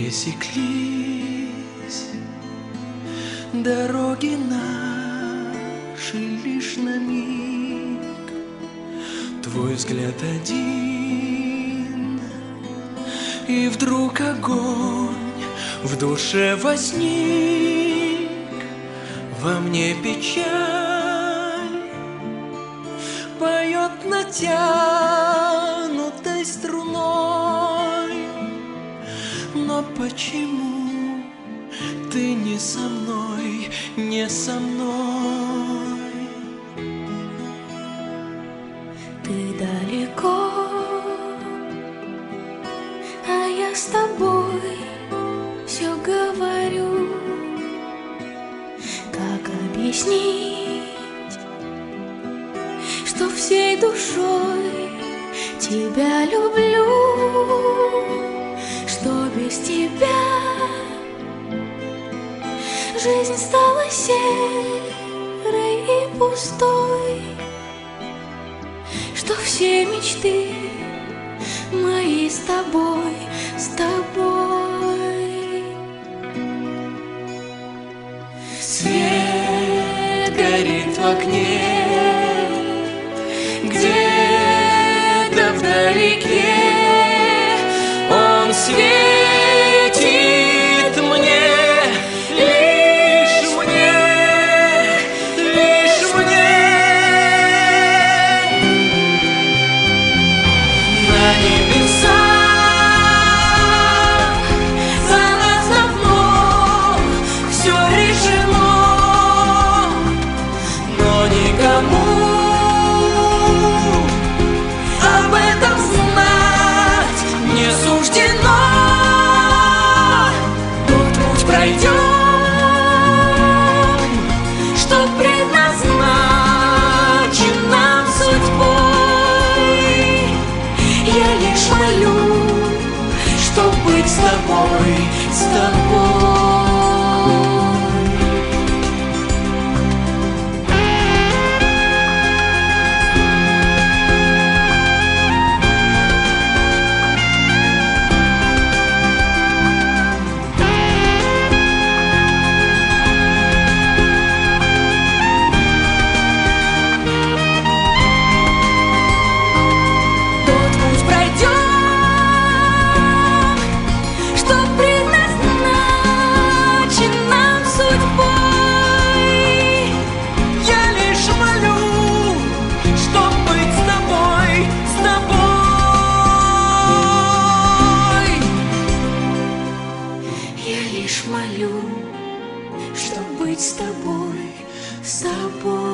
пересеклись дороги наши лишь на миг. Твой взгляд один, и вдруг огонь в душе возник. Во мне печаль поет натянутой струной. Но почему ты не со мной, не со мной? Ты далеко, а я с тобой все говорю. Как объяснить, что всей душой тебя люблю, что без тебя жизнь стала серой и пустой, что все мечты мои с тобой, с тобой. Свет горит в окне, где-то вдалеке. Он светит мне, лишь мне, лишь мне. На небесах за нас давно все решено, но никому об этом знать не суждено. Тот путь пройдем, что предназначен нам судьбой. Я лишь молю, чтоб быть с тобой, с тобой. Тот путь пройдем, что предназначен нам судьбой. Я лишь молю, чтоб быть с тобой, с тобой. Я лишь молю, чтоб быть с тобой, с тобой.